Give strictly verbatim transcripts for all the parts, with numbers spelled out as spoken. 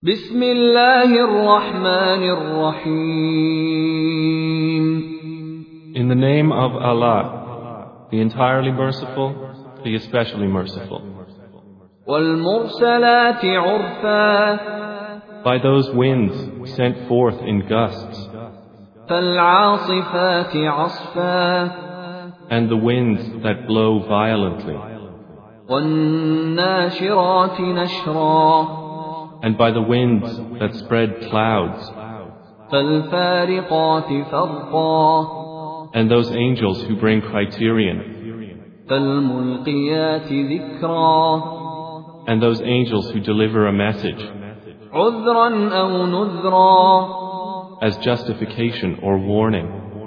بسم الله الرحمن الرحيم. In the name of Allah, the entirely merciful, the especially merciful. والمرسلات عرفا. By those winds sent forth in gusts, فالعاصفات عصفا. and the winds that blow violently, والناشرات نشرا. and by the winds that spread clouds, فالفارقات فرقا. and those angels who bring criterion, فالملقيات ذكرا. and those angels who deliver a message, عذرا أو نذرا. as justification or warning.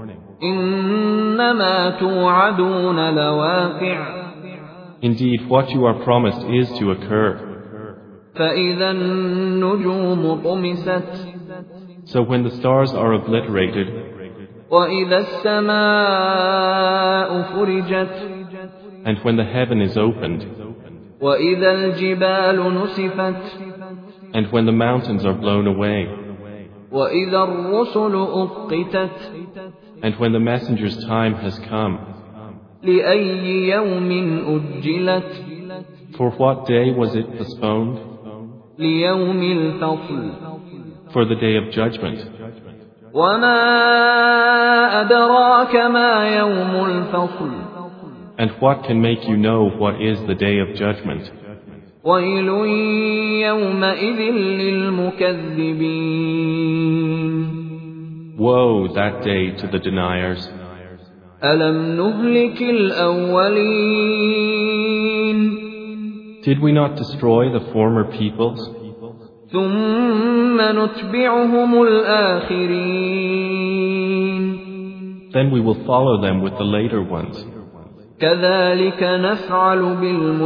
إنما توعدون لواقع. Indeed, what you are promised is to occur. فإذا النجوم طمست. So when the stars are obliterated, وإذا السماء فرجت. and when the heaven is opened, وإذا الجبال نسفت. and when the mountains are blown away, وإذا الرسل أقتت. and when the messenger's time has come, لأي يوم أجلت. for what day was it postponed? ليوم الفصل. For the day of judgment. وما أدراك ما يوم الفصل. And what can make you know what is the day of judgment? ويل يومئذ للمكذبين. Woe that day to the deniers. ألم نهلك الأولين. Did we not destroy the former peoples? ثم نتبعهم الآخرين. Then we will follow them with the later ones. كذلك نفعل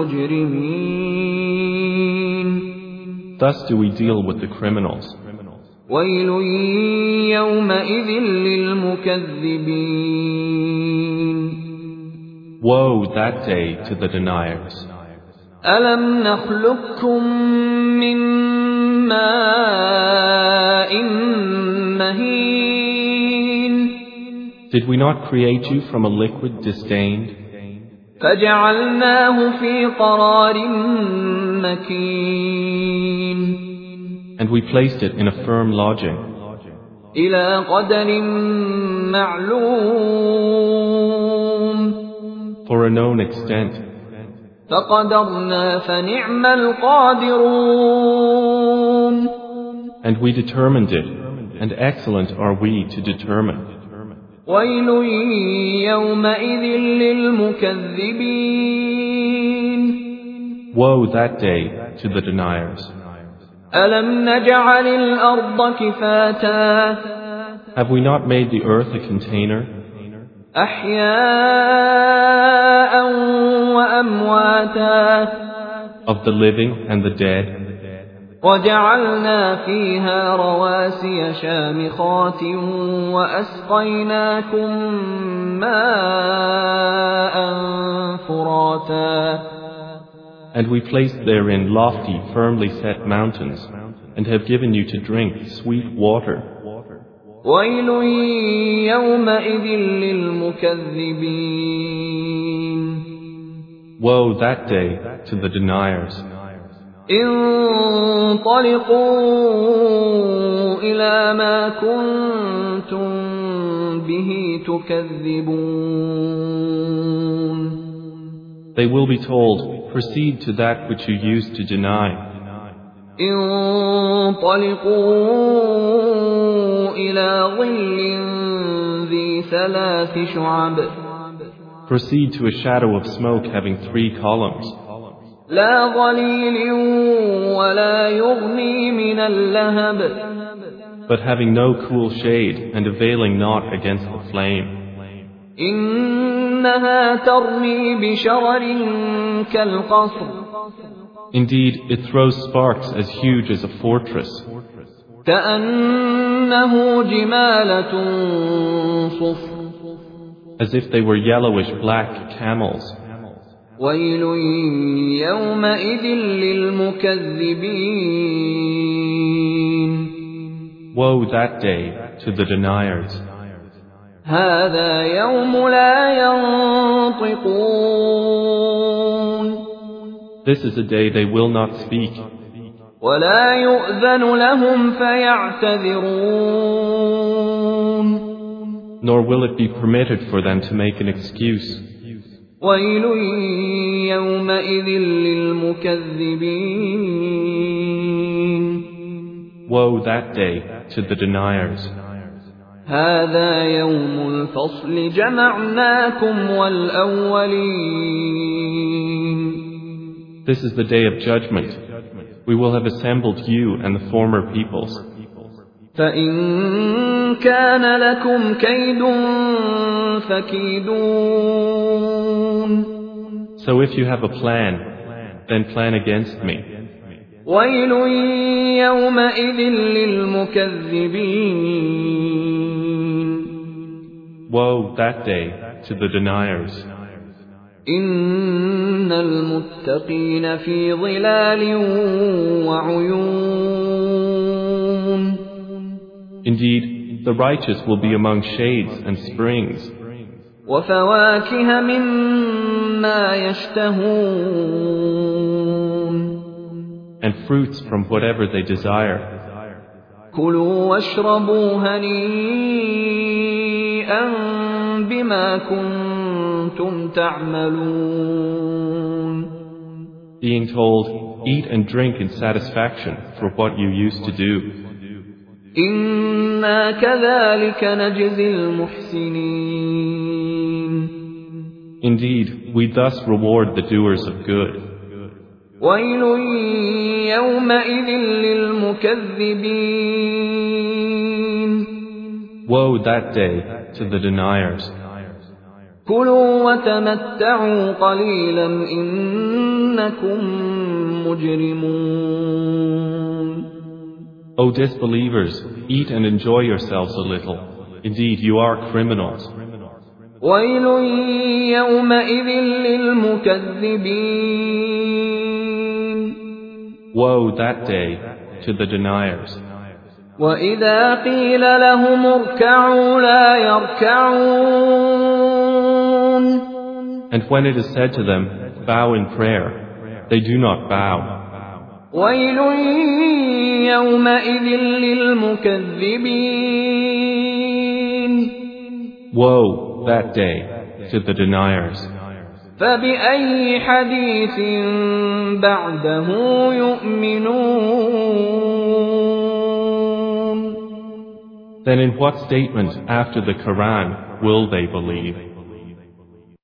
بالمجرمين. Thus do we deal with the criminals. ويل يومئذ للمكذبين. Woe that day to the deniers. ألم نخلقكم من ماء مهين. Did we not create you from a liquid disdained? فجعلناه في قرار مكين. And we placed it in a firm lodging. إلى قدر معلوم. For a known extent. فقدرنا فنعم القادرون. And we determined it, and excellent are we to determine. ويل يومئذ للمكذبين. Woe that day to the deniers. ألم نجعل الأرض كفاتا. Have we not made the earth a container? أحياء وأمواتا. Of the living and the dead. وجعلنا فيها رواسي شامخات وأسقيناكم ماء فراتا. And we placed therein lofty, firmly set mountains, and have given you to drink sweet water. ويل يومئذ للمكذبين. Woe that day to the deniers. انطلقوا إلى ما كنتم به تكذبون. They will be told, proceed to that which you used to deny. انطلقوا إلى ظل ذي ثلاث شعب. Proceed to a shadow of smoke having three columns. لا ظليل ولا يغني من اللهب. But having no cool shade and availing not against the flame. إنها ترمي بشرر كالقصر. Indeed, it throws sparks as huge as a fortress. كأنه جمالة صفر. As if they were yellowish black camels. ويل يومئذ للمكذبين. Woe that day to the deniers. هذا يوم لا ينطقون This is a day they will not speak, ولا يؤذن لهم فيعتذرون nor will it be permitted for them to make an excuse. ويل يومئذ للمكذبين Woe that day to the deniers. هذا يوم الفصل جمعناكم والأولين This is the day of judgment. We will have assembled you and the former peoples. فإن كان لكم كيد فكيدون So if you have a plan, then plan against me. ويل يومئذ للمكذبين Woe that day to the deniers. إن المتقين في ظلال وعيون Indeed, the righteous will be among shades and springs, وفواكه مما يشتهون and fruits from whatever they desire. كلوا واشربوا هنيئا بما كنتم تعملون Being told, eat and drink in satisfaction for what you used to do. إنا كذلك نجزي المحسنين Indeed, we thus reward the doers of good. ويل يومئذ للمكذبين Woe that day to the deniers. كلوا وتمتعوا قليلا إنكم مجرمون O disbelievers, eat and enjoy yourselves a little. Indeed, you are criminals. ويل يومئذ للمكذبين Woe that day to the deniers. وإذا قيل لهم اركعوا لا يركعون And when it is said to them, bow in prayer, they do not bow. ويل يومئذ للمكذبين Woe that day to the deniers. فبأي حديث بعده يؤمنون Then in what statement after the Quran will they believe?